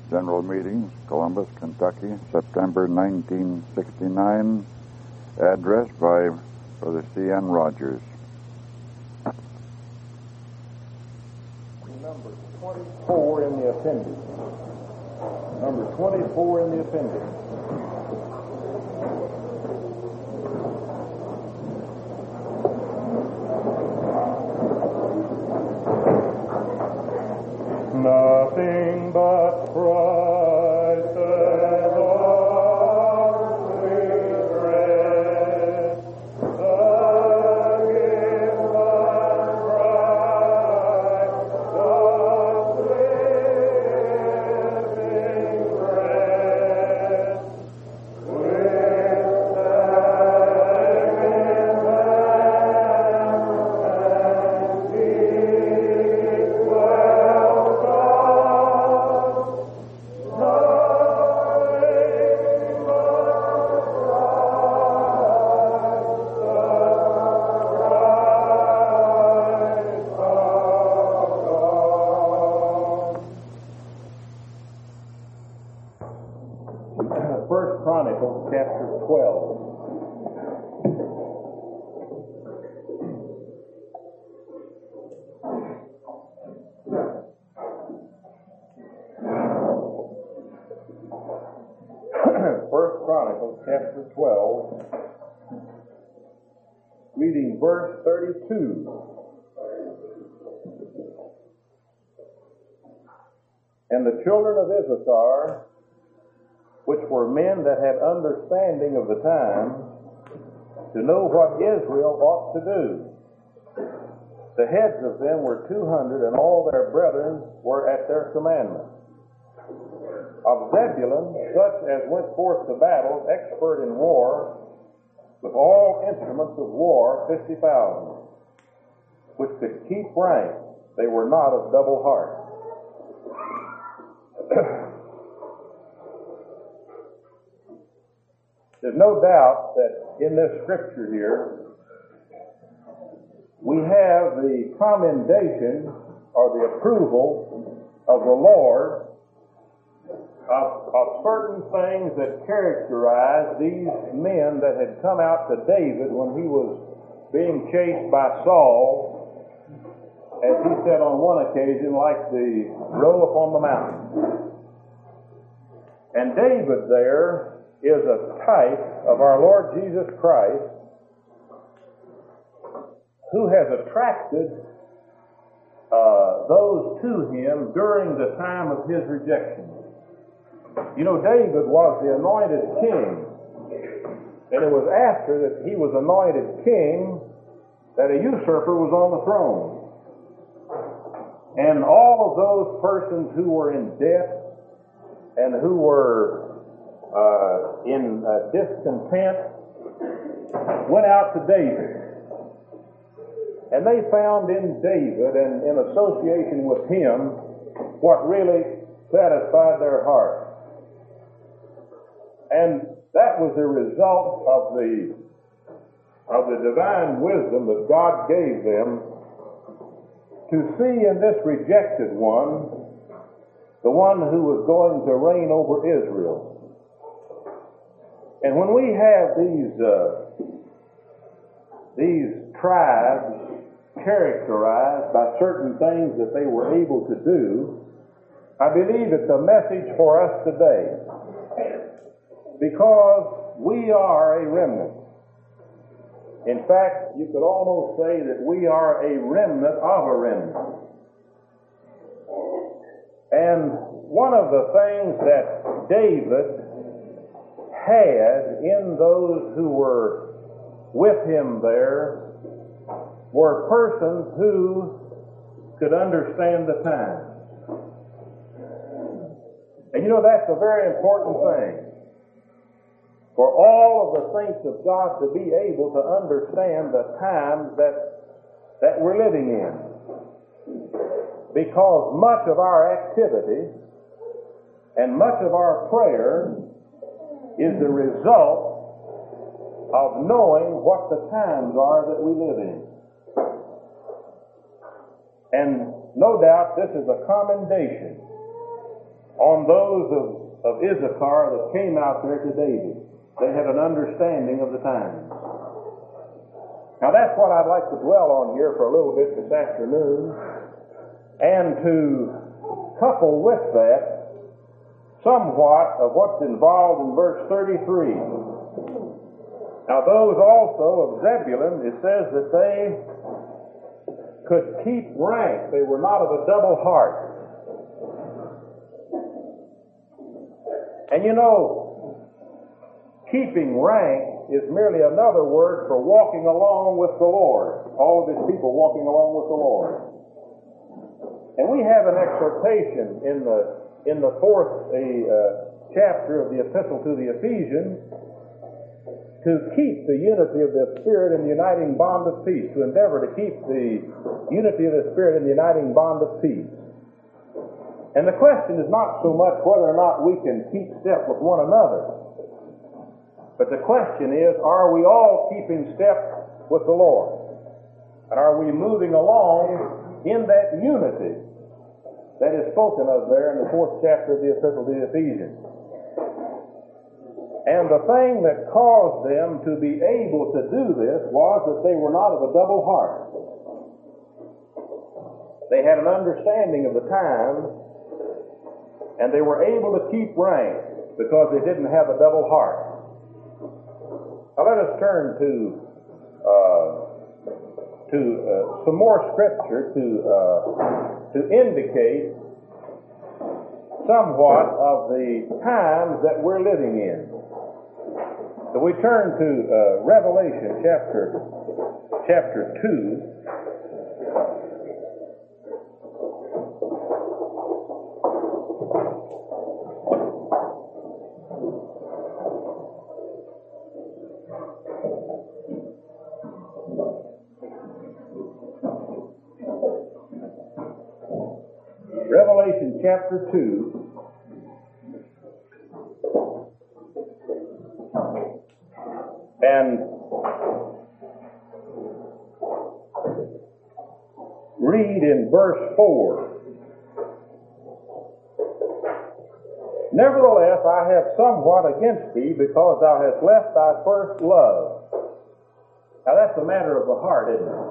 General Meetings, Columbus, Kentucky, September 1969. Address by Brother C.N. Rogers. Number 24 in the appendix. Number 24 in the appendix. Nothing but Christ as our sweet rest, the gift of Christ, the living bread, with thanksgiving and peace welcome. First Chronicles chapter 12. First Chronicles chapter 12, reading verse 32. And the children of Issachar, which were men that had understanding of the time, to know what Israel ought to do. The heads of them were 200, and all their brethren were at their commandment. Of Zebulun, such as went forth to battle, expert in war, with all instruments of war, 50,000, which could keep rank. They were not of double heart. There's no doubt that in this scripture here, we have the commendation or the approval of the Lord of certain things that characterize these men that had come out to David when he was being chased by Saul, as he said on one occasion, like the roe upon the mountain. And David there is a type of our Lord Jesus Christ, who has attracted those to him during the time of his rejection. You know, David was the anointed king, and it was after that he was anointed king that a usurper was on the throne. And all of those persons who were in debt and who were in discontent went out to David. And they found in David and in association with him what really satisfied their heart. And that was the result of the divine wisdom that God gave them to see in this rejected one the one who was going to reign over Israel. And when we have these tribes characterized by certain things that they were able to do, I believe it's a message for us today, because we are a remnant. In fact, you could almost say that we are a remnant of a remnant. And one of the things that David had in those who were with him there were persons who could understand the times. And you know, that's a very important thing, for all of the saints of God to be able to understand the times that we're living in. Because much of our activity and much of our prayer is the result of knowing what the times are that we live in. And no doubt this is a commendation on those of Issachar that came out there to David. They had an understanding of the times. Now that's what I'd like to dwell on here for a little bit this afternoon, and to couple with that somewhat of what's involved in verse 33. Now those also of Zebulun, it says that they could keep rank. They were not of a double heart. And you know, keeping rank is merely another word for walking along with the Lord. All of his people walking along with the Lord. And we have an exhortation in the fourth chapter of the epistle to the Ephesians to keep the unity of the Spirit in the uniting bond of peace, to endeavor to keep the unity of the Spirit in the uniting bond of peace. And the question is not so much whether or not we can keep step with one another, but the question is, are we all keeping step with the Lord? And are we moving along in that unity that is spoken of there in the fourth chapter of the epistle to the Ephesians? And the thing that caused them to be able to do this was that they were not of a double heart. They had an understanding of the times, and they were able to keep rank because they didn't have a double heart. Now let us turn to some more scripture to indicate somewhat of the times that we're living in. So we turn to Revelation chapter 2. Revelation chapter 2. And read in verse 4. Nevertheless, I have somewhat against thee, because thou hast left thy first love. Now that's a matter of the heart, isn't it?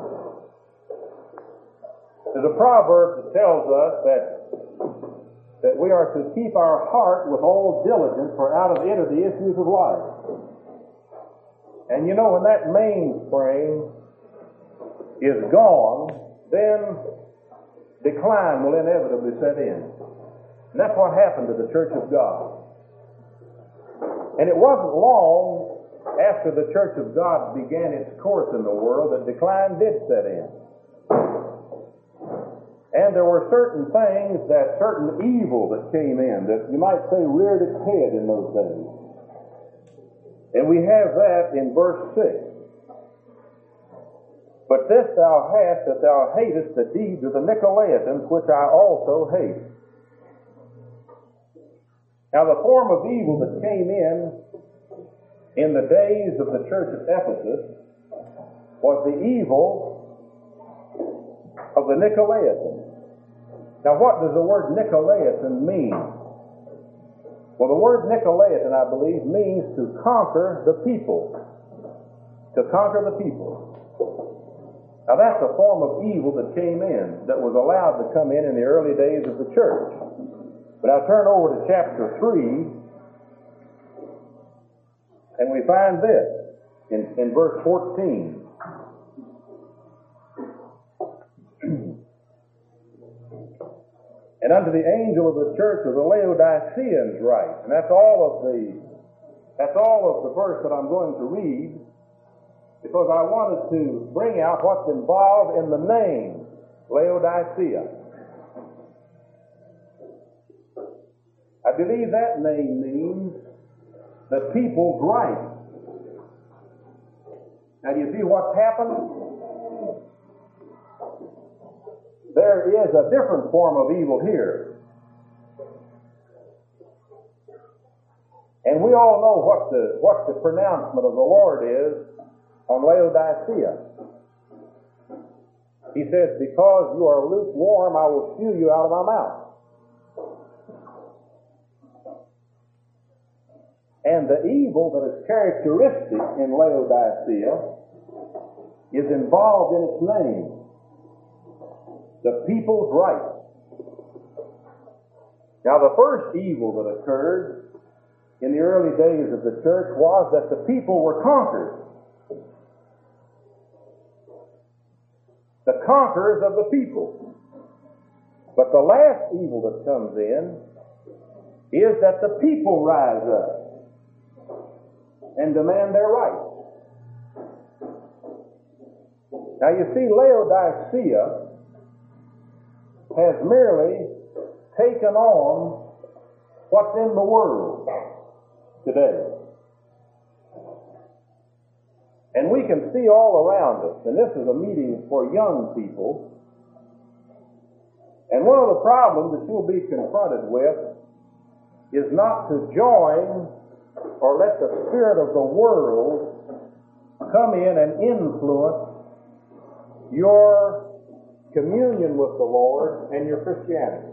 There's a proverb that tells us that we are to keep our heart with all diligence, for out of it are the issues of life. And you know, when that mainspring is gone, then decline will inevitably set in. And that's what happened to the Church of God. And it wasn't long after the Church of God began its course in the world that decline did set in. And there were certain things, certain evil that came in, that you might say reared its head in those days. And we have that in verse 6. But this thou hast, that thou hatest the deeds of the Nicolaitans, which I also hate. Now the form of evil that came in the days of the church of Ephesus was the evil of the Nicolaitans. Now what does the word Nicolaitan mean? Well, the word Nicolaitan, I believe, means to conquer the people. To conquer the people. Now that's a form of evil that came in, that was allowed to come in the early days of the church. But I'll turn over to chapter 3, and we find this in verse 14. And unto the angel of the church of the Laodiceans write. And that's all of the verse that I'm going to read, because I wanted to bring out what's involved in the name Laodicea. I believe that name means the people gripe. Now do you see what's happened? There is a different form of evil here. And we all know what the pronouncement of the Lord is on Laodicea. He says, because you are lukewarm, I will spew you out of my mouth. And the evil that is characteristic in Laodicea is involved in its name. The people's right. Now, the first evil that occurred in the early days of the church was that the people were conquered. The conquerors of the people. But the last evil that comes in is that the people rise up and demand their rights. Now you see, Laodicea has merely taken on what's in the world today. And we can see all around us, and this is a meeting for young people, and one of the problems that you'll be confronted with is not to join or let the spirit of the world come in and influence your communion with the Lord and your Christianity.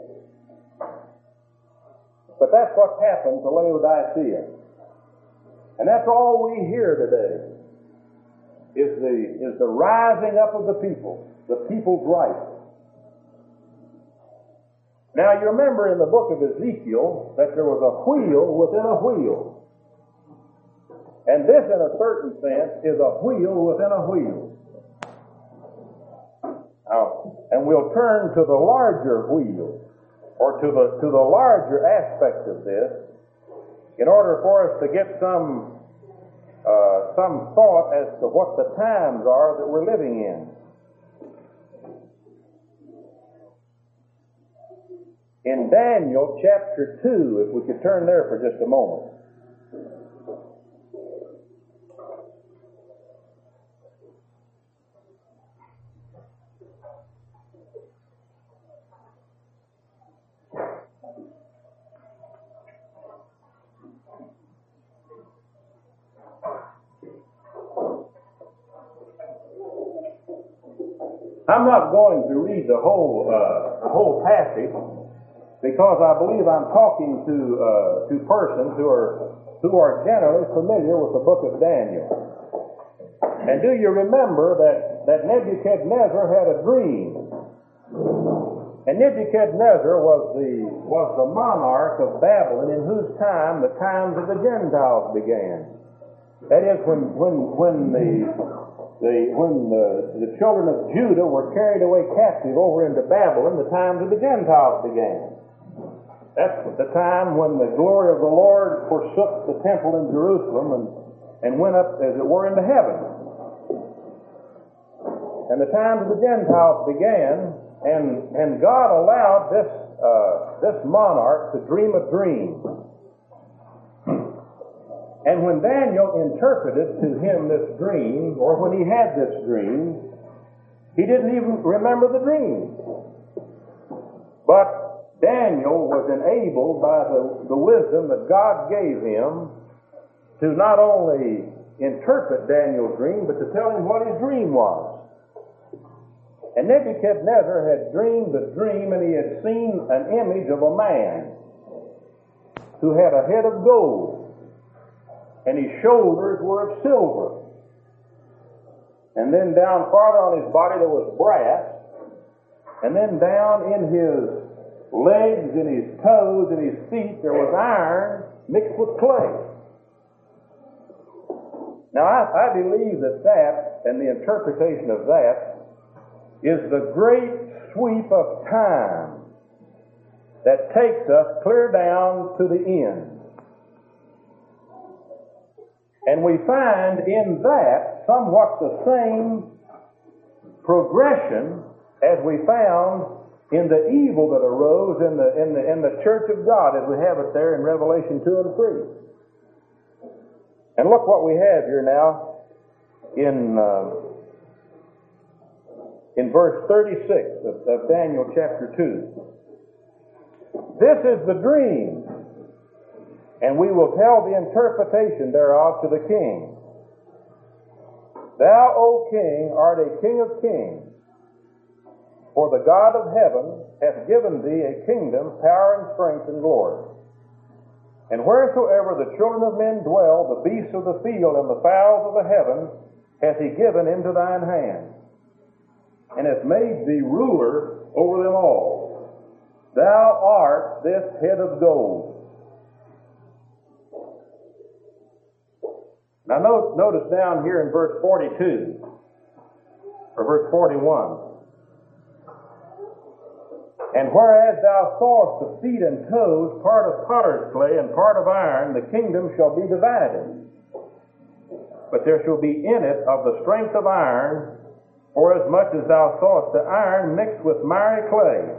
But that's what's happened to Laodicea. And that's all we hear today is the rising up of the people's rights. Now you remember in the book of Ezekiel that there was a wheel within a wheel. And this, in a certain sense, is a wheel within a wheel. Now, and we'll turn to the larger wheel, or to the larger aspect of this, in order for us to get some thought as to what the times are that we're living in. In Daniel chapter 2, if we could turn there for just a moment. I'm not going to read the whole passage, because I believe I'm talking to persons who are generally familiar with the book of Daniel. And do you remember that Nebuchadnezzar had a dream? And Nebuchadnezzar was the monarch of Babylon, in whose time the times of the Gentiles began. That is, when the children of Judah were carried away captive over into Babylon, the times of the Gentiles began. That's the time when the glory of the Lord forsook the temple in Jerusalem and went up, as it were, into heaven. And the times of the Gentiles began, and God allowed this monarch to dream a dream. And when Daniel interpreted to him this dream, or when he had this dream, he didn't even remember the dream. But Daniel was enabled by the wisdom that God gave him to not only interpret Daniel's dream, but to tell him what his dream was. And Nebuchadnezzar had dreamed a dream, and he had seen an image of a man who had a head of gold, and his shoulders were of silver. And then down farther on his body there was brass, and then down in his legs and his toes and his feet there was iron mixed with clay. Now I believe that and the interpretation of that is the great sweep of time that takes us clear down to the end. And we find in that somewhat the same progression as we found in the evil that arose in the church of God, as we have it there in Revelation 2 and 3. And look what we have here now in verse 36 of Daniel chapter 2. This is the dream, and we will tell the interpretation thereof to the king. Thou, O king, art a king of kings, for the God of heaven hath given thee a kingdom, power, and strength, and glory. And wheresoever the children of men dwell, the beasts of the field and the fowls of the heaven hath he given into thine hand, and hath made thee ruler over them all. Thou art this head of gold. Now notice down here in verse 42, or verse 41. And whereas thou sawest the feet and toes, part of potter's clay and part of iron, the kingdom shall be divided. But there shall be in it of the strength of iron, forasmuch as thou sawest the iron mixed with miry clay.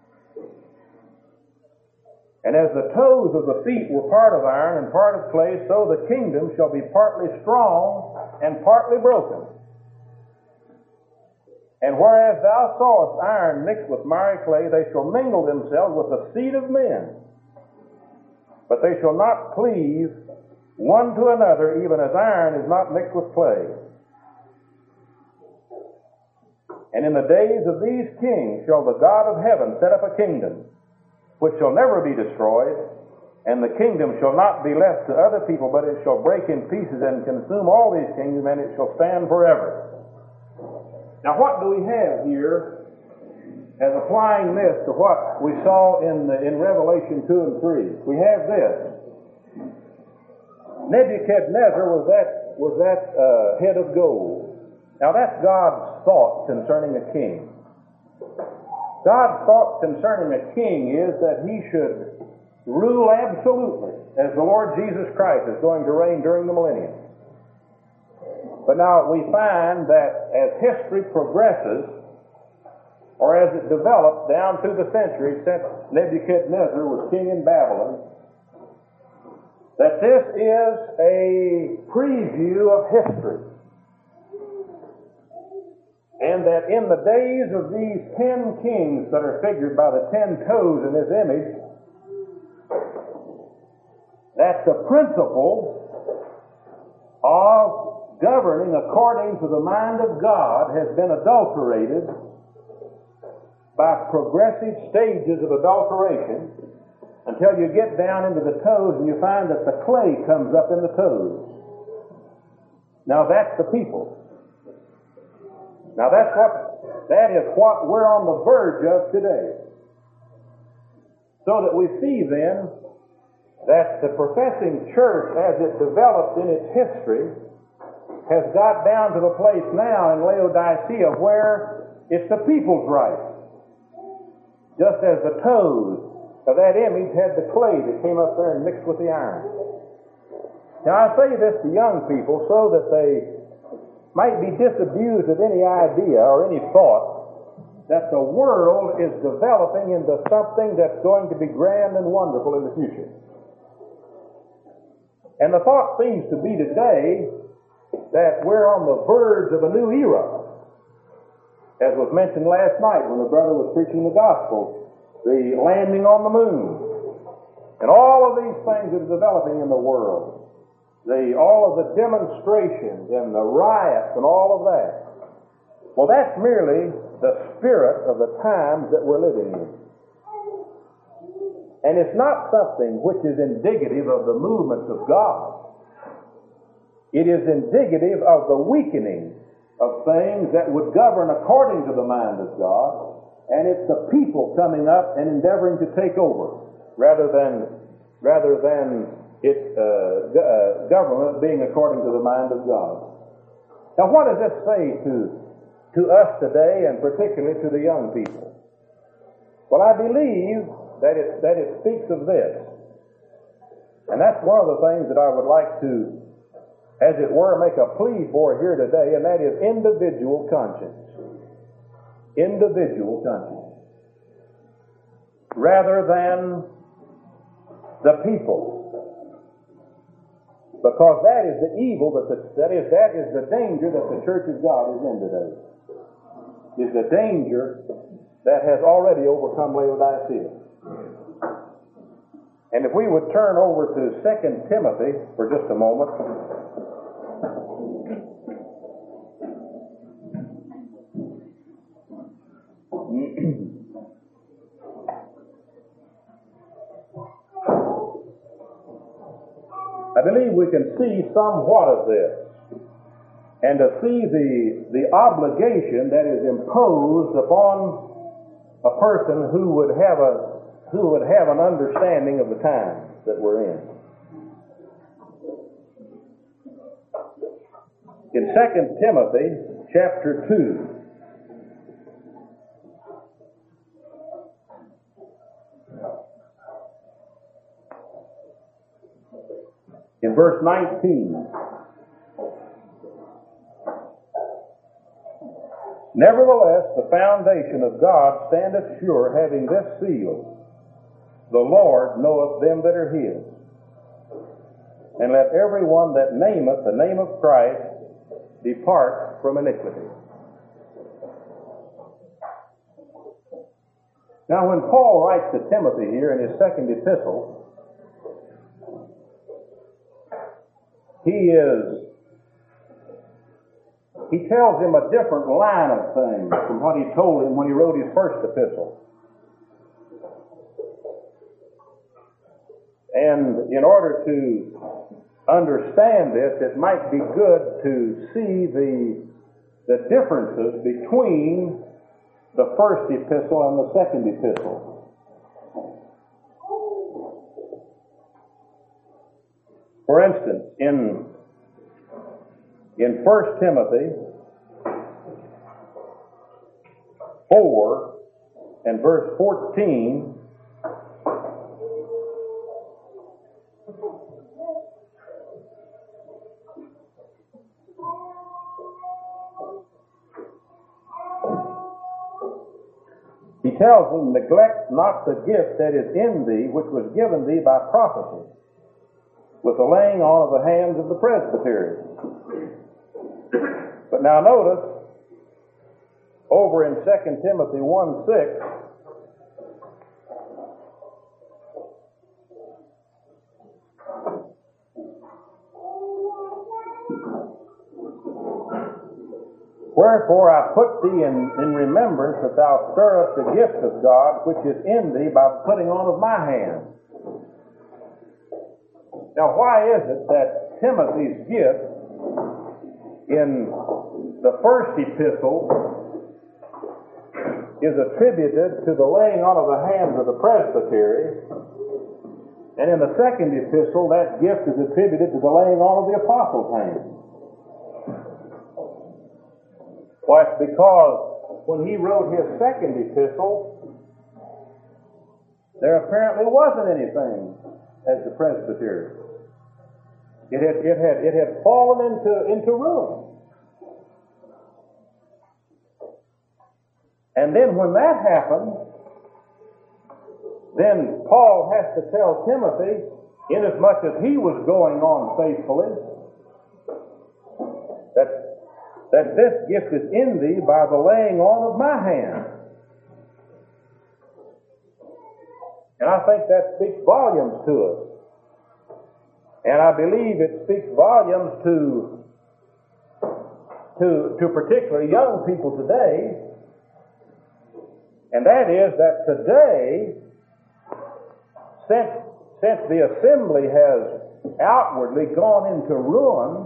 And as the toes of the feet were part of iron and part of clay, so the kingdom shall be partly strong and partly broken. And whereas thou sawest iron mixed with miry clay, they shall mingle themselves with the seed of men. But they shall not cleave one to another, even as iron is not mixed with clay. And in the days of these kings shall the God of heaven set up a kingdom, which shall never be destroyed, and the kingdom shall not be left to other people, but it shall break in pieces and consume all these kingdoms, and it shall stand forever. Now, what do we have here as applying this to what we saw in Revelation 2 and 3? We have this. Nebuchadnezzar was that head of gold. Now, that's God's thought concerning a king. God's thought concerning a king is that he should rule absolutely, as the Lord Jesus Christ is going to reign during the millennium. But now we find that as history progresses, or as it develops down through the centuries since Nebuchadnezzar was king in Babylon, that this is a preview of history. And that in the days of these 10 kings that are figured by the 10 toes in this image, that the principle of governing according to the mind of God has been adulterated by progressive stages of adulteration until you get down into the toes and you find that the clay comes up in the toes. Now that's the people. Now that is what we're on the verge of today. So that we see then that the professing church, as it developed in its history, has got down to the place now in Laodicea where it's the people's right. Just as the toes of that image had the clay that came up there and mixed with the iron. Now I say this to young people so that they might be disabused of any idea or any thought that the world is developing into something that's going to be grand and wonderful in the future. And the thought seems to be today that we're on the verge of a new era. As was mentioned last night when the brother was preaching the gospel, the landing on the moon, and all of these things that are developing in the world, all of the demonstrations and the riots and all of that. Well, that's merely the spirit of the times that we're living in. And it's not something which is indicative of the movements of God. It is indicative of the weakening of things that would govern according to the mind of God, and it's the people coming up and endeavoring to take over, rather than its government being according to the mind of God. Now, what does this say to us today, and particularly to the young people? Well, I believe that it speaks of this, and that's one of the things that I would like to, as it were, make a plea for here today, and that is individual conscience. Individual conscience. Rather than the people. Because that is the evil, that is the danger that the Church of God is in today. Is the danger that has already overcome Laodicea. And if we would turn over to 2 Timothy for just a moment. I believe we can see somewhat of this, and to see the obligation that is imposed upon a person who would have an understanding of the times that we're in. In 2 Timothy chapter 2, in verse 19, nevertheless, the foundation of God standeth sure, having this seal, the Lord knoweth them that are his. And let every one that nameth the name of Christ depart from iniquity. Now, when Paul writes to Timothy here in his second epistle, he tells him a different line of things from what he told him when he wrote his first epistle. And in order to understand this, it might be good to see the differences between the first epistle and the second epistle. For instance, in 1 Timothy 4 and verse 14, he tells him, neglect not the gift that is in thee, which was given thee by prophecy, with the laying on of the hands of the presbytery. But now notice, over in 2 Timothy 1:6, wherefore I put thee in remembrance that thou stir up the gift of God which is in thee by the putting on of my hand. Now, why is it that Timothy's gift in the first epistle is attributed to the laying on of the hands of the presbytery, and in the second epistle that gift is attributed to the laying on of the apostles' hands? Why, it's because when he wrote his second epistle, there apparently wasn't anything as the presbytery. It had fallen into ruin. And then when that happened, then Paul has to tell Timothy, inasmuch as he was going on faithfully, that this gift is in thee by the laying on of my hand. And I think that speaks volumes to us. And I believe it speaks volumes to particularly young people today. And that is that today, since the assembly has outwardly gone into ruin,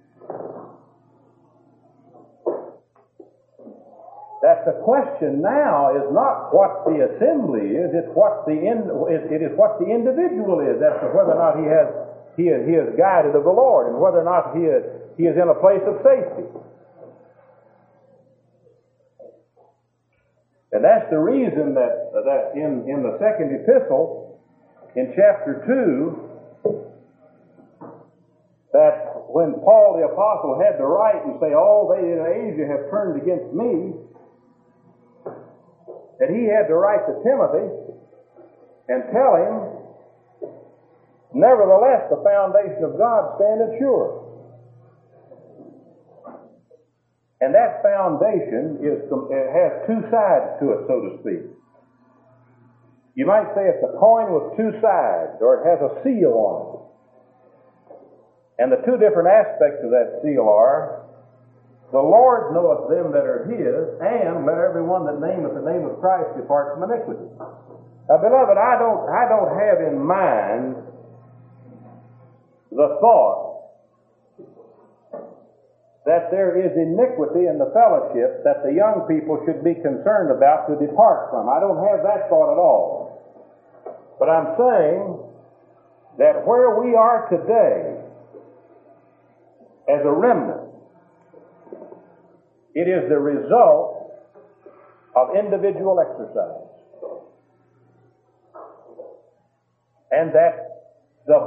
that the question now is not what the assembly is, it is what the individual is as to whether or not he is guided of the Lord, and whether or not he is in a place of safety. And that's the reason that in the second epistle, in chapter 2, that when Paul the apostle had to write and say, all they in Asia have turned against me, that he had to write to Timothy and tell him, nevertheless, the foundation of God standeth sure. And that foundation it has two sides to it, so to speak. You might say it's a coin with two sides, or it has a seal on it. And the two different aspects of that seal are, the Lord knoweth them that are his, and let every one that nameth the name of Christ depart from iniquity. Now, beloved, I don't have in mind the thought that there is iniquity in the fellowship that the young people should be concerned about to depart from. I don't have that thought at all. But I'm saying that where we are today as a remnant, it is the result of individual exercise. And that the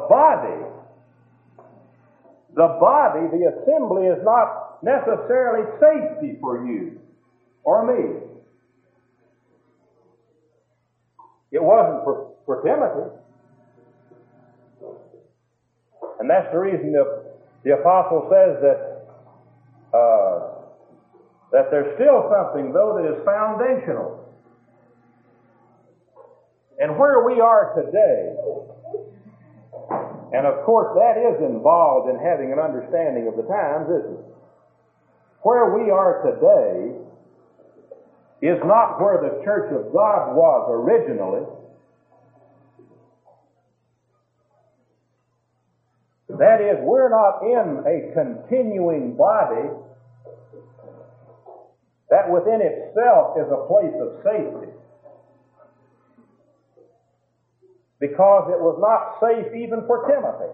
assembly is not necessarily safety for you or me. It wasn't for Timothy. And that's the reason the apostle says that there's still something, though, that is foundational. And where we are today, and of course that is involved in having an understanding of the times, isn't it? Where we are today is not where the church of God was originally. That is, we're not in a continuing body that within itself is a place of safety. Because it was not safe even for Timothy.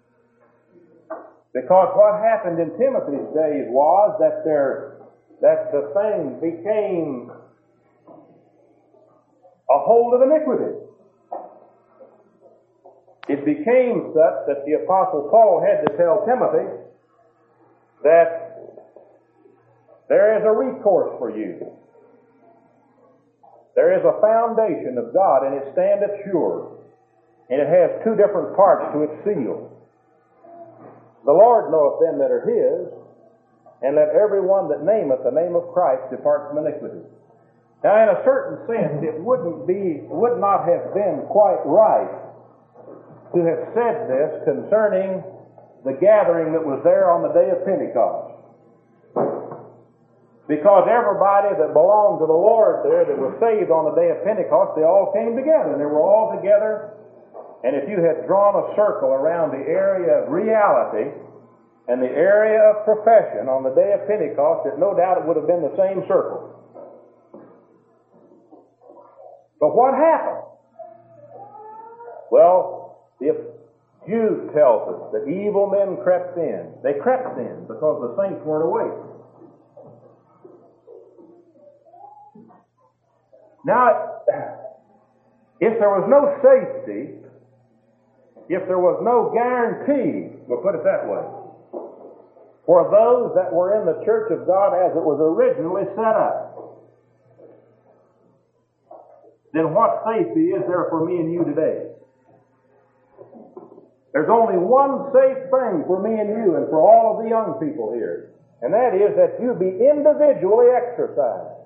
Because what happened in Timothy's days was that the thing became a hold of iniquity. It became such that the Apostle Paul had to tell Timothy that there is a recourse for you. There is a foundation of God, and it standeth sure. And it has two different parts to its seal. The Lord knoweth them that are His, and let every one that nameth the name of Christ depart from iniquity. Now, in a certain sense, it would not have been quite right to have said this concerning the gathering that was there on the day of Pentecost. Because everybody that belonged to the Lord there that was saved on the day of Pentecost, they all came together, and they were all together. And if you had drawn a circle around the area of reality and the area of profession on the day of Pentecost, no doubt it would have been the same circle. But what happened? Well, Jude tells us that evil men crept in. They crept in because the saints weren't awake. Now, if there was no safety, if there was no guarantee, we'll put it that way, for those that were in the church of God as it was originally set up, then what safety is there for me and you today? There's only one safe thing for me and you and for all of the young people here, and that is that you be individually exercised.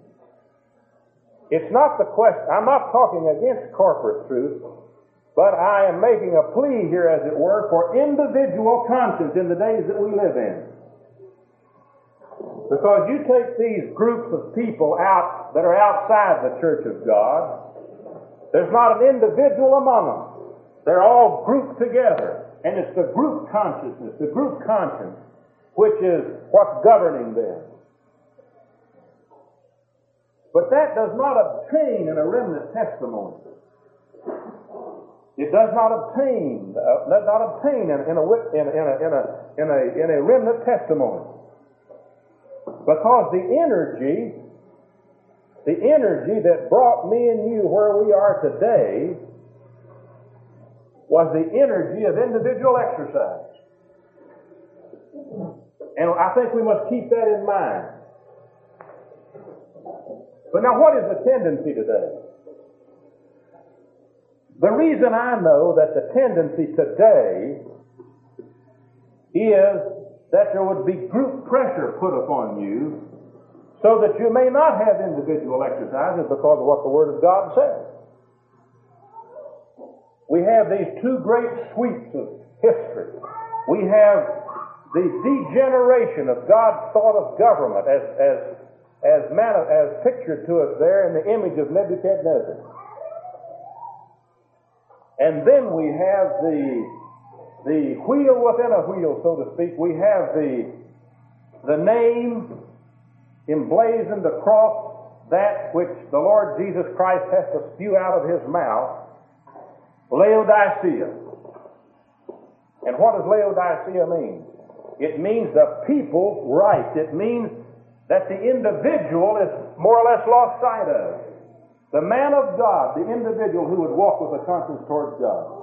It's not the question, I'm not talking against corporate truth, but I am making a plea here, as it were, for individual conscience in the days that we live in. Because you take these groups of people out that are outside the church of God, there's not an individual among them. They're all grouped together. And it's the group consciousness, the group conscience, which is what's governing them. But that does not obtain in a remnant testimony. It does not obtain in a remnant testimony, because the energy that brought me and you where we are today was the energy of individual exercise, and I think we must keep that in mind. But now, what is the tendency today? The reason I know that the tendency today is that there would be group pressure put upon you so that you may not have individual exercises because of what the Word of God says. We have these two great sweeps of history. We have the degeneration of God's thought of government as pictured to us there in the image of Nebuchadnezzar. And then we have the wheel within a wheel, so to speak. We have the name emblazoned across that which the Lord Jesus Christ has to spew out of His mouth, Laodicea. And what does Laodicea mean? It means the people right. It means that the individual is more or less lost sight of. The man of God, the individual who would walk with a conscience towards God.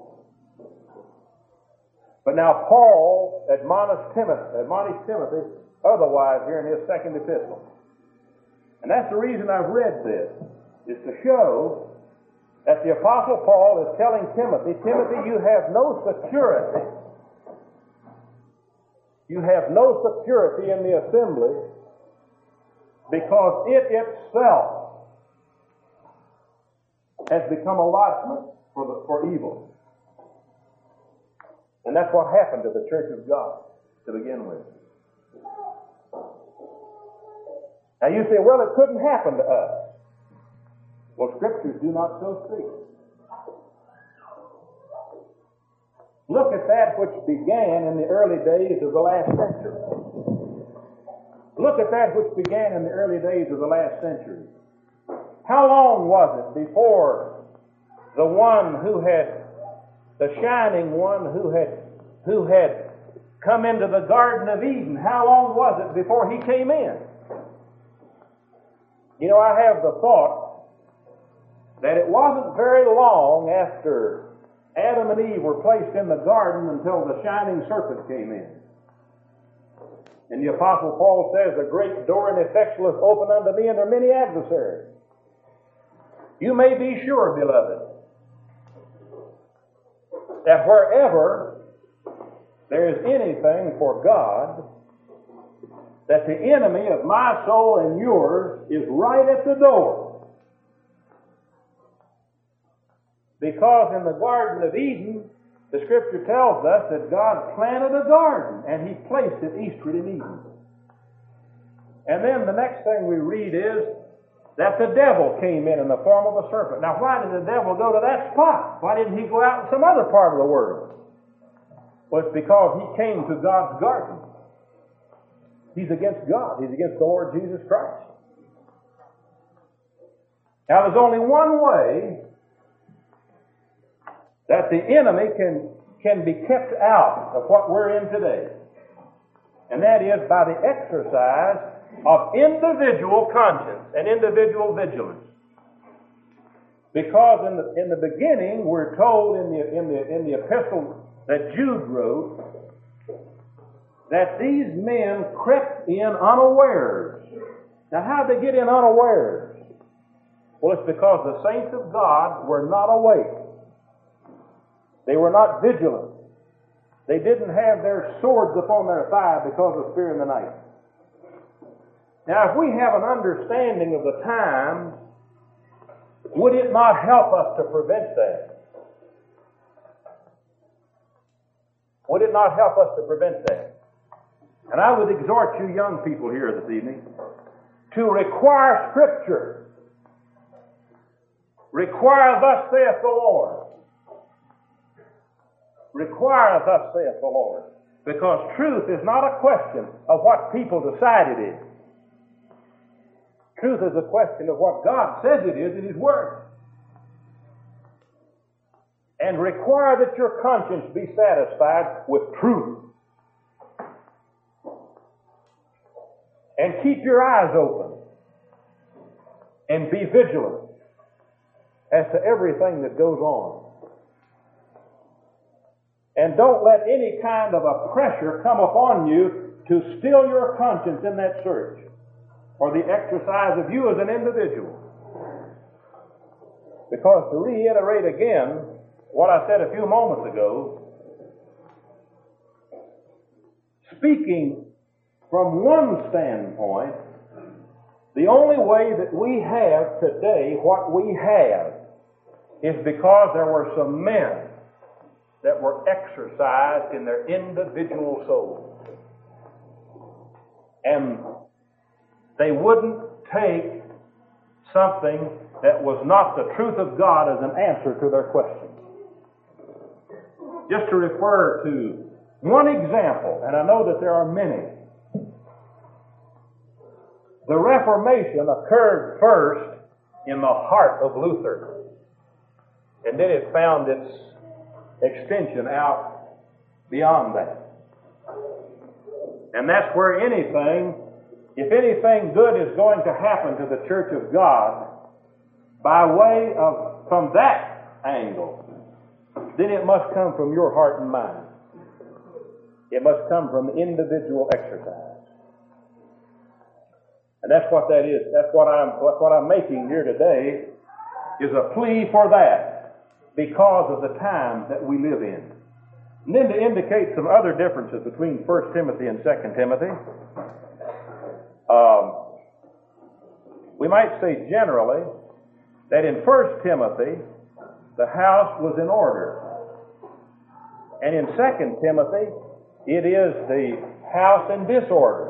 But now Paul admonished Timothy otherwise here in his second epistle. And that's the reason I've read this, is to show that the Apostle Paul is telling Timothy, you have no security. You have no security in the assembly because it itself has become a lodgment for evil. And that's what happened to the church of God to begin with. Now you say, well, it couldn't happen to us. Well, Scriptures do not so speak. Look at that which began in the early days of the last century. Look at that which began in the early days of the last century. How long was it before the one who had, the shining one who had come into the Garden of Eden, how long was it before he came in? You know, I have the thought that it wasn't very long after Adam and Eve were placed in the garden until the shining serpent came in. And the Apostle Paul says, "The great door and effectual is open unto me, and there are many adversaries." You may be sure, beloved, that wherever there is anything for God, that the enemy of my soul and yours is right at the door. Because in the Garden of Eden, the Scripture tells us that God planted a garden and He placed it eastward in Eden. And then the next thing we read is that the devil came in the form of a serpent. Now, why did the devil go to that spot? Why didn't he go out in some other part of the world? Well, it's because he came to God's garden. He's against God. He's against the Lord Jesus Christ. Now, there's only one way that the enemy can be kept out of what we're in today. And that is by the exercise of individual conscience and individual vigilance. Because in the beginning, we're told in the epistle that Jude wrote that these men crept in unawares. Now, how did they get in unawares? Well, it's because the saints of God were not awake. They were not vigilant. They didn't have their swords upon their thigh because of fear in the night. Now, if we have an understanding of the time, would it not help us to prevent that? Would it not help us to prevent that? And I would exhort you young people here this evening to require Scripture. Require, thus saith the Lord. Require, thus saith the Lord. Because truth is not a question of what people decide it is. Truth is a question of what God says it is in His Word. And require that your conscience be satisfied with truth. And keep your eyes open. And be vigilant as to everything that goes on. And don't let any kind of a pressure come upon you to still your conscience in that search or the exercise of you as an individual. Because to reiterate again what I said a few moments ago, speaking from one standpoint, the only way that we have today what we have is because there were some men that were exercised in their individual souls. And they wouldn't take something that was not the truth of God as an answer to their questions. just to refer to one example, and I know that there are many. The Reformation occurred first in the heart of Luther, and then it found its extension out beyond that. And that's where if anything good is going to happen to the Church of God by way of, from that angle, then it must come from your heart and mind. It must come from individual exercise. And that's what that is. That's what I'm making here today, is a plea for that, because of the time that we live in. And then to indicate some other differences between 1 Timothy and 2 Timothy, we might say generally that in 1 Timothy, the house was in order. And in 2 Timothy, it is the house in disorder.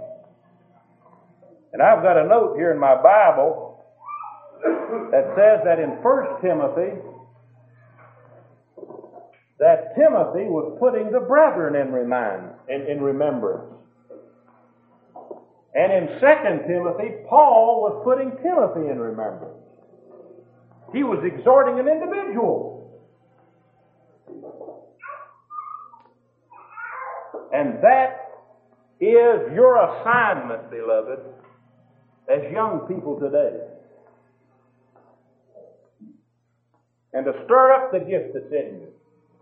And I've got a note here in my Bible that says that in 1 Timothy, that Timothy was putting the brethren in remembrance. And in 2 Timothy, Paul was putting Timothy in remembrance. He was exhorting an individual. And that is your assignment, beloved, as young people today. And to stir up the gift that's in you.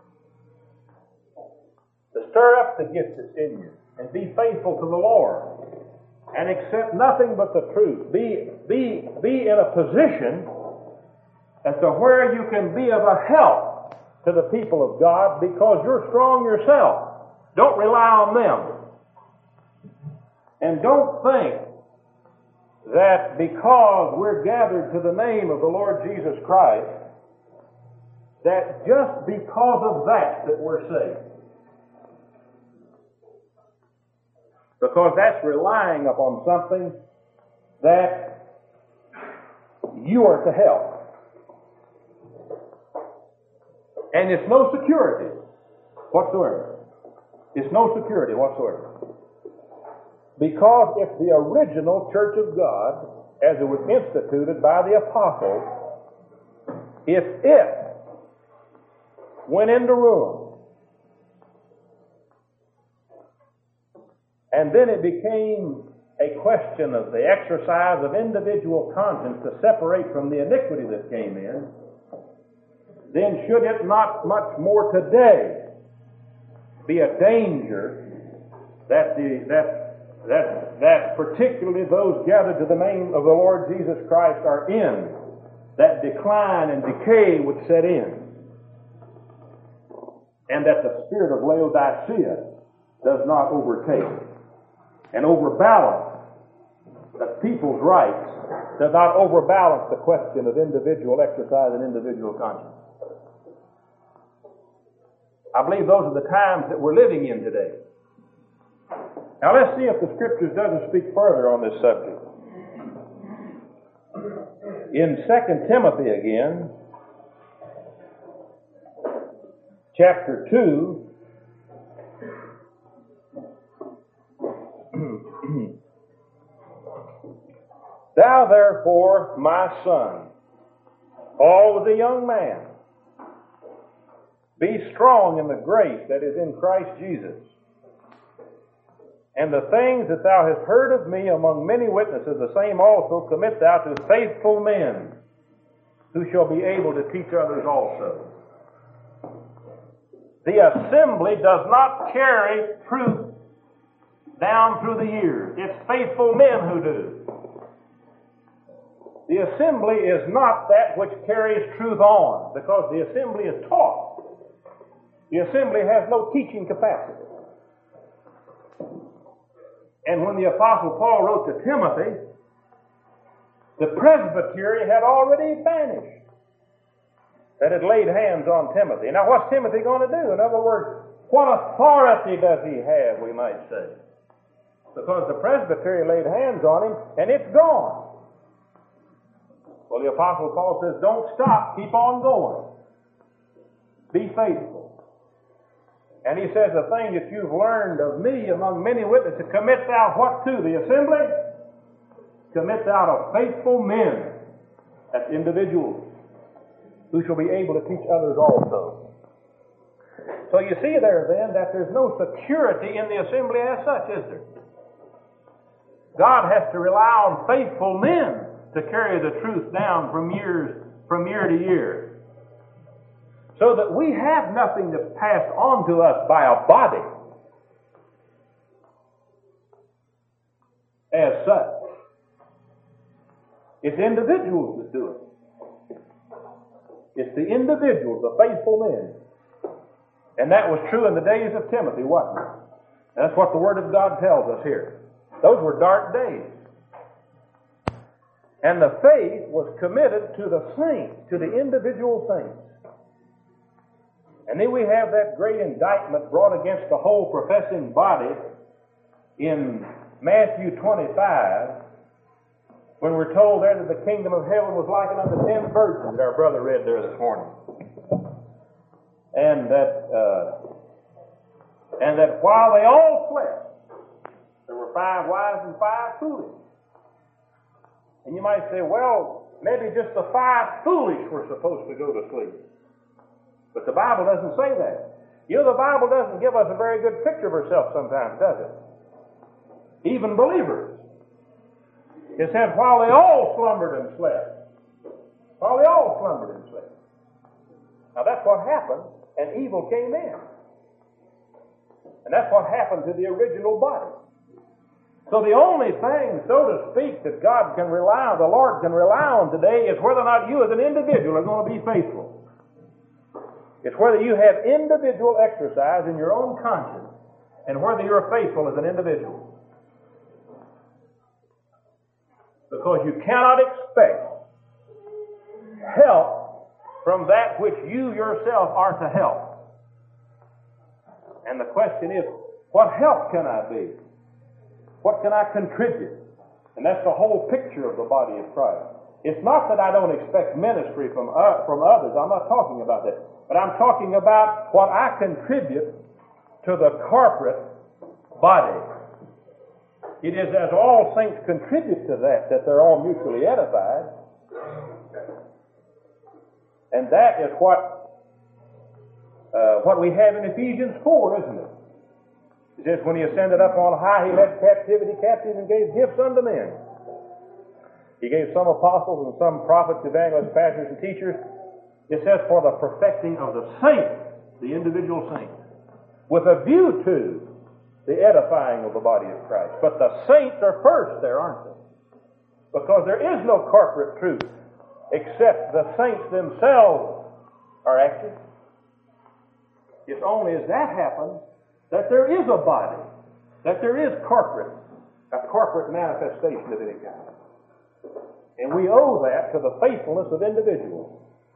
To stir up the gift that's in you. And be faithful to the Lord. And accept nothing but the truth. Be in a position as to where you can be of a help to the people of God, because you're strong yourself. Don't rely on them. And don't think that because we're gathered to the name of the Lord Jesus Christ, that just because of that we're saved. Because that's relying upon something that you are to help. And it's no security whatsoever. It's no security whatsoever. Because if the original Church of God, as it was instituted by the apostles, if it went into ruin, and then it became a question of the exercise of individual conscience to separate from the iniquity that came in, then should it not much more today be a danger that particularly those gathered to the name of the Lord Jesus Christ are in, that decline and decay would set in, and that the spirit of Laodicea does not overtake and overbalance the people's rights, does not overbalance the question of individual exercise and individual conscience. I believe those are the times that we're living in today. Now let's see if the Scriptures doesn't speak further on this subject. In 2 Timothy again, chapter 2, Thou therefore, my son, always a young man, be strong in the grace that is in Christ Jesus. And the things that thou hast heard of me among many witnesses, the same also commit thou to faithful men, who shall be able to teach others also. The assembly does not carry truth down through the years. It's faithful men who do. The assembly is not that which carries truth on, because the assembly is taught. The assembly has no teaching capacity. And when the Apostle Paul wrote to Timothy, the presbytery had already vanished that had laid hands on Timothy. Now, what's Timothy going to do? In other words, what authority does he have, we might say? Because the presbytery laid hands on him, and it's gone. Well, the Apostle Paul says, don't stop, keep on going. Be faithful. And he says, the thing that you've learned of me among many witnesses, commit thou what to the assembly? Commit thou to faithful men. That's individuals who shall be able to teach others also. So you see there then that there's no security in the assembly as such, is there? God has to rely on faithful men to carry the truth down from year to year. So that we have nothing that's passed on to us by a body as such. It's individuals that do it. It's the individuals, the faithful men. And that was true in the days of Timothy, wasn't it? That's what the Word of God tells us here. Those were dark days. And the faith was committed to the saints, to the individual saints. And then we have that great indictment brought against the whole professing body in Matthew 25, when we're told there that the kingdom of heaven was likened unto 10 virgins, that our brother read there this morning. And that while they all slept, there were 5 wise and 5 foolish. And you might say, well, maybe just the 5 foolish were supposed to go to sleep. But the Bible doesn't say that. You know, the Bible doesn't give us a very good picture of herself sometimes, does it? Even believers. It says, while they all slumbered and slept. While they all slumbered and slept. Now that's what happened, and evil came in. And that's what happened to the original body. So the only thing, so to speak, that God can rely on, the Lord can rely on today, is whether or not you as an individual are going to be faithful. It's whether you have individual exercise in your own conscience and whether you're faithful as an individual. Because you cannot expect help from that which you yourself are to help. And the question is, what help can I be? What can I contribute? And that's the whole picture of the body of Christ. It's not that I don't expect ministry from others. I'm not talking about that. But I'm talking about what I contribute to the corporate body. It is as all saints contribute to that they're all mutually edified. And that is what we have in Ephesians 4, isn't it? It says, when he ascended up on high, he led captivity captive and gave gifts unto men. He gave some apostles and some prophets, evangelists, pastors, and teachers. It says, for the perfecting of the saints, the individual saints, with a view to the edifying of the body of Christ. But the saints are first there, aren't they? Because there is no corporate truth except the saints themselves are active. It's only as that happens that there is a body, that there is a corporate manifestation of any kind. And we owe that to the faithfulness of individuals.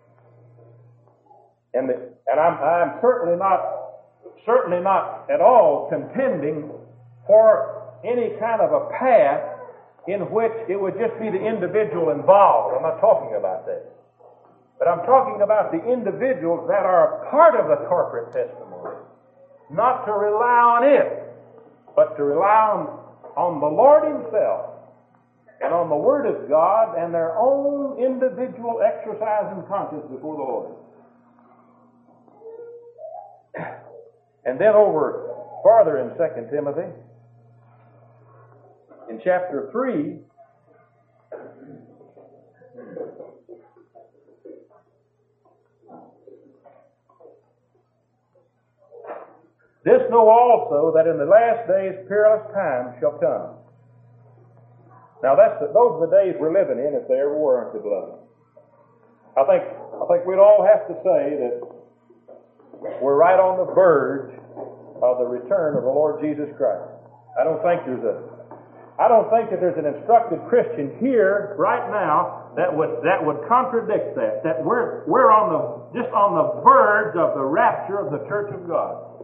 And I'm certainly not at all contending for any kind of a path in which it would just be the individual involved. I'm not talking about that. But I'm talking about the individuals that are a part of the corporate testimony. Not to rely on it, but to rely on the Lord Himself and on the Word of God and their own individual exercise and conscience before the Lord. And then over farther in 2 Timothy, in chapter 3, this know also that in the last days perilous times shall come. Now those are the days we're living in, if they ever were, aren't they, beloved? I think we'd all have to say that we're right on the verge of the return of the Lord Jesus Christ. I don't think that there's an instructed Christian here right now that would contradict that. That we're just on the verge of the rapture of the Church of God.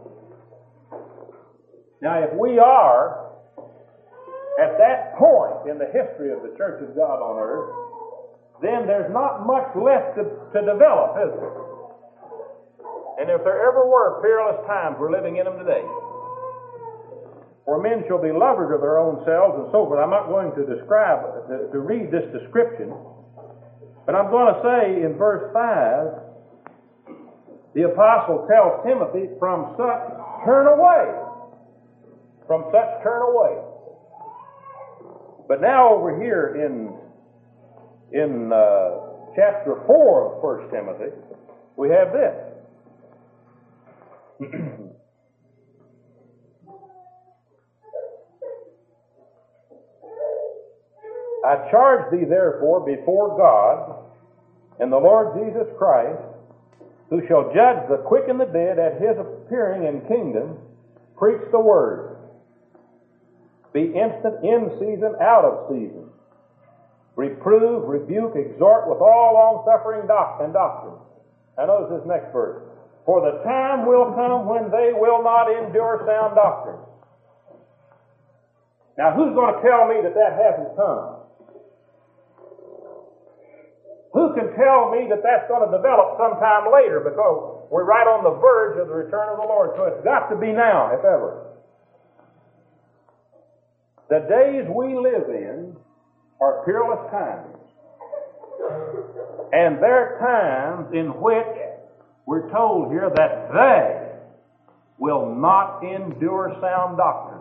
Now, if we are at that point in the history of the Church of God on earth, then there's not much left to develop, is there? And if there ever were peerless times, we're living in them today. For men shall be lovers of their own selves and so forth. I'm not going to read this description, but I'm going to say in verse 5, the apostle tells Timothy, from such turn away. From such turn away. But now over here in chapter 4 of 1 Timothy, we have this. I charge thee therefore before God and the Lord Jesus Christ, who shall judge the quick and the dead at his appearing in kingdom, preach the word. Be instant in season, out of season. Reprove, rebuke, exhort with all long-suffering and doctrine. Now notice this next verse. For the time will come when they will not endure sound doctrine. Now who's going to tell me that hasn't come? Who can tell me that that's going to develop sometime later? Because we're right on the verge of the return of the Lord. So it's got to be now, if ever. The days we live in are peerless times. And they're times in which we're told here that they will not endure sound doctrine.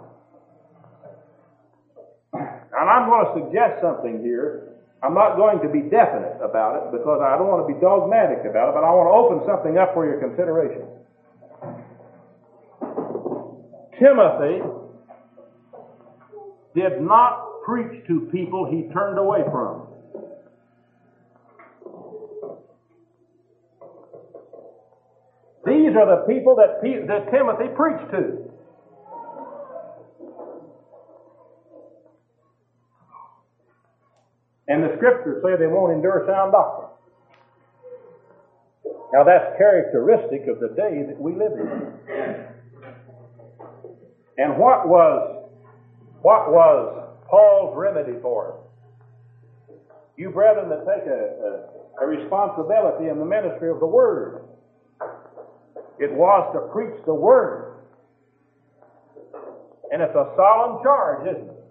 And I'm going to suggest something here. I'm not going to be definite about it because I don't want to be dogmatic about it, but I want to open something up for your consideration. Timothy did not preach to people he turned away from. These are the people that Timothy preached to. And the Scriptures say they won't endure sound doctrine. Now that's characteristic of the day that we live in. And what was Paul's remedy for it? You brethren that take a responsibility in the ministry of the Word, it was to preach the Word. And it's a solemn charge, isn't it?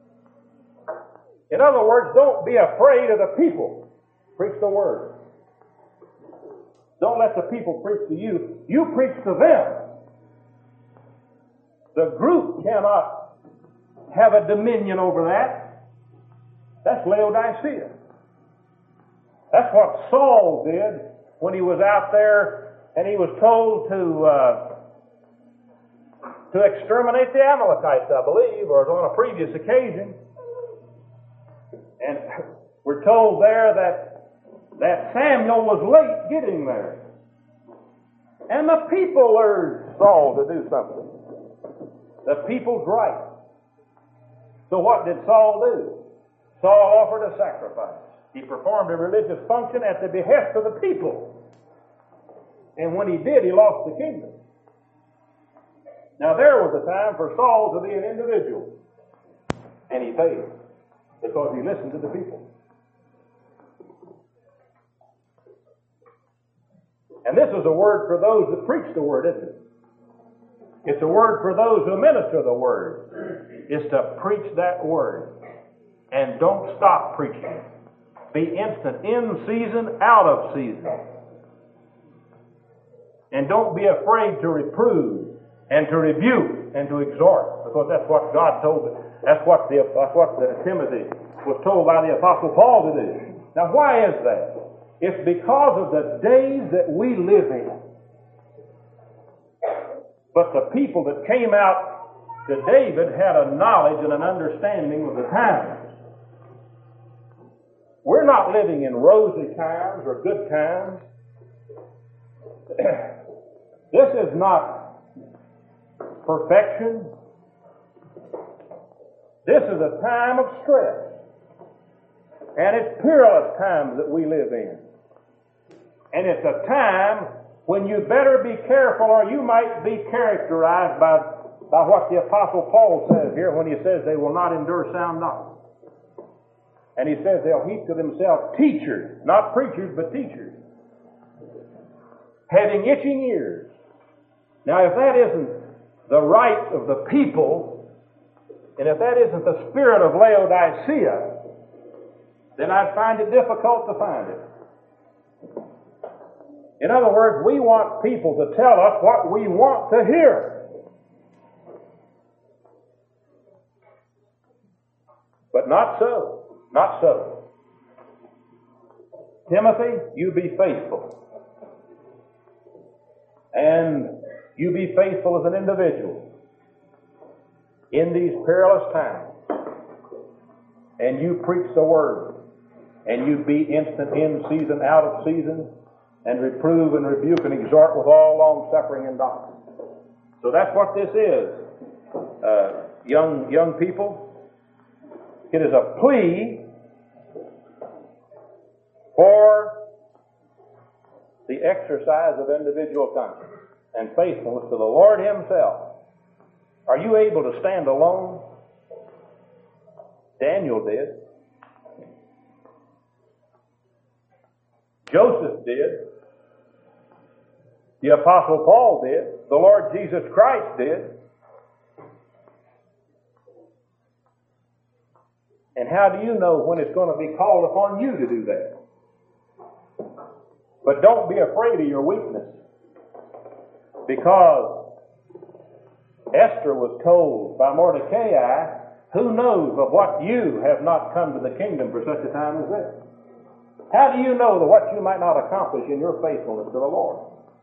In other words, don't be afraid of the people. Preach the Word. Don't let the people preach to you. You preach to them. The group cannot have a dominion over that. That's Laodicea. That's what Saul did when he was out there and he was told to exterminate the Amalekites, I believe, or on a previous occasion. And we're told there that Samuel was late getting there. And the people urged Saul to do something. The people's right. So what did Saul do? Saul offered a sacrifice. He performed a religious function at the behest of the people. And when he did, he lost the kingdom. Now there was a time for Saul to be an individual. And he failed. Because he listened to the people. And this is a word for those that preach the Word, isn't it? It's a word for those who minister the Word. It's to preach that Word. And don't stop preaching. Be instant, in season, out of season. And don't be afraid to reprove and to rebuke and to exhort. Because that's what God told us. That's what Timothy was told by the Apostle Paul to do. Now, why is that? It's because of the days that we live in. But the people that came out to David had a knowledge and an understanding of the times. We're not living in rosy times or good times. This is not perfection. This is a time of stress. And it's peerless times that we live in. And it's a time when you better be careful or you might be characterized by what the Apostle Paul says here when he says they will not endure sound doctrine. And he says they'll heap to themselves teachers, not preachers, but teachers. having itching ears. Now, if that isn't the right of the people, and if that isn't the spirit of Laodicea, then I'd find it difficult to find it. In other words, we want people to tell us what we want to hear. But not so. Not so. Timothy, you be faithful. And you be faithful as an individual in these perilous times. And you preach the Word. And you be instant in season, out of season, and reprove and rebuke and exhort with all long suffering and doctrine. So that's what this is, young people. It is a plea for the exercise of individual conscience and faithfulness to the Lord Himself. Are you able to stand alone? Daniel did. Joseph did. The Apostle Paul did. The Lord Jesus Christ did. And how do you know when it's going to be called upon you to do that? But don't be afraid of your weakness, because Esther was told by Mordecai, who knows of what you have not come to the kingdom for such a time as this? How do you know that what you might not accomplish in your faithfulness to the Lord?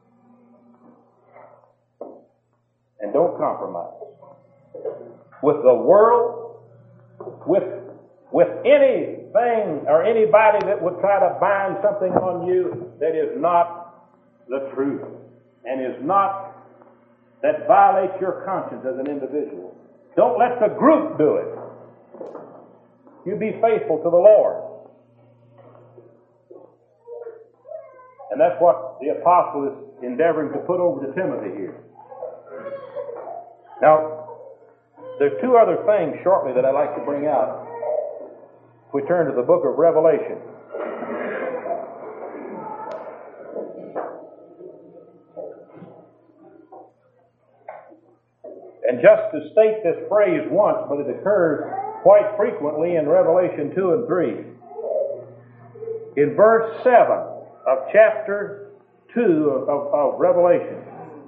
And don't compromise with the world, with anything or anybody that would try to bind something on you that is not the truth and is not, that violates your conscience as an individual. Don't let the group do it. You be faithful to the Lord. And that's what the apostle is endeavoring to put over to Timothy here. Now, there are two other things shortly that I'd like to bring out. If we turn to the book of Revelation. And just to state this phrase once, but it occurs quite frequently in Revelation 2 and 3. In verse 7 of chapter 2 of Revelation.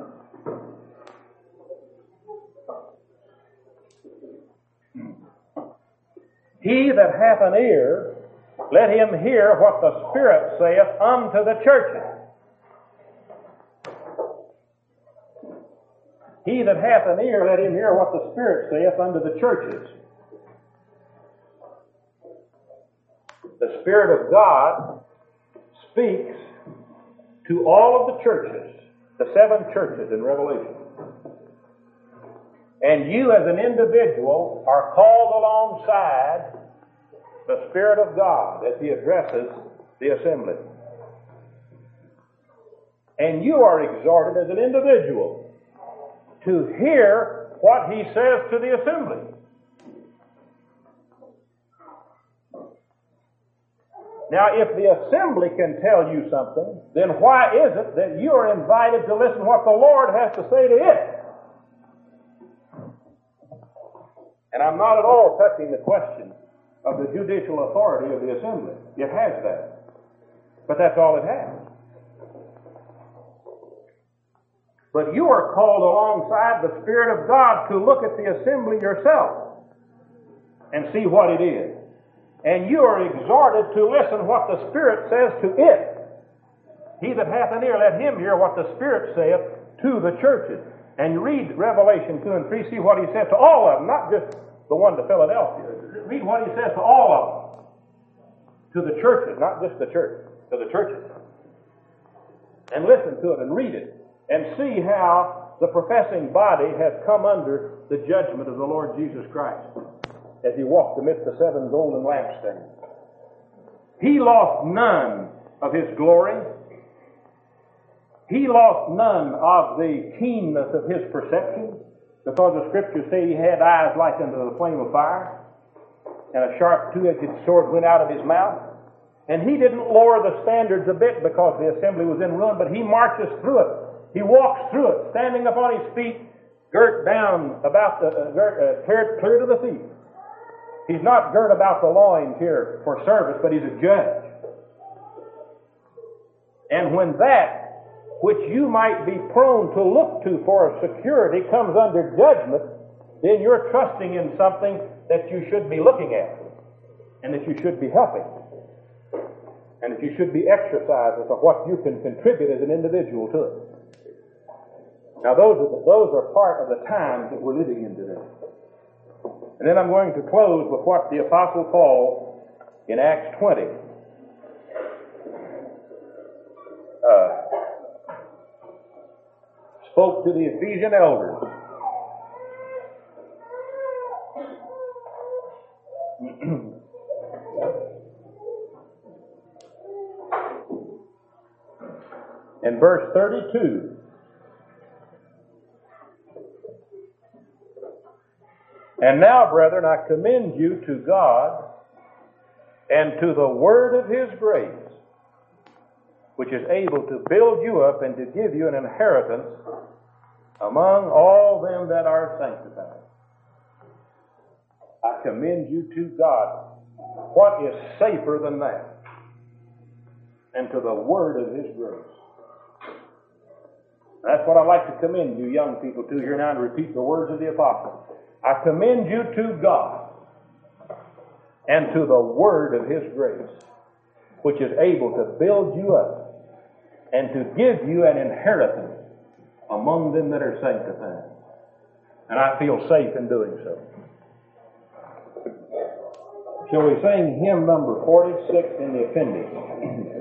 He that hath an ear, let him hear what the Spirit saith unto the churches. He that hath an ear, let him hear what the Spirit saith unto the churches. The Spirit of God speaks to all of the churches, the 7 churches in Revelation. And you as an individual are called alongside the Spirit of God as He addresses the assembly. And you are exhorted as an individual to hear what He says to the assembly. Now, if the assembly can tell you something, then why is it that you are invited to listen to what the Lord has to say to it? And I'm not at all touching the question of the judicial authority of the assembly. It has that. But that's all it has. But you are called alongside the Spirit of God to look at the assembly yourself and see what it is. And you are exhorted to listen what the Spirit says to it. He that hath an ear, let him hear what the Spirit saith to the churches. And you read Revelation 2 and 3, see what He says to all of them, not just the one to Philadelphia. Read what He says to all of them. To the churches, not just the church, to the churches. And listen to it and read it. And see how the professing body has come under the judgment of the Lord Jesus Christ as He walked amidst the 7 golden lampstands. He lost none of His glory. He lost none of the keenness of His perception, because the Scriptures say He had eyes like unto the flame of fire, and a sharp 2-edged sword went out of His mouth. And he didn't lower the standards a bit because the assembly was in ruin, but he marches through it. He walks through it, standing upon his feet, girt down about clear to the feet. He's not girt about the loins here for service, but he's a judge. And when that which you might be prone to look to for a security comes under judgment, then you're trusting in something that you should be looking at, and that you should be helping, and that you should be exercising of what you can contribute as an individual to it. Now those are part of the times that we're living in today. And then I'm going to close with what the Apostle Paul in Acts 20 spoke to the Ephesian elders. In verse 32, and now, brethren, I commend you to God and to the word of his grace, which is able to build you up and to give you an inheritance among all them that are sanctified. I commend you to God. What is safer than that? And to the word of his grace. That's what I'd like to commend you young people to here now, and repeat the words of the apostle. I commend you to God and to the word of his grace, which is able to build you up and to give you an inheritance among them that are sanctified. And I feel safe in doing so. Shall we sing hymn number 46 in the appendix?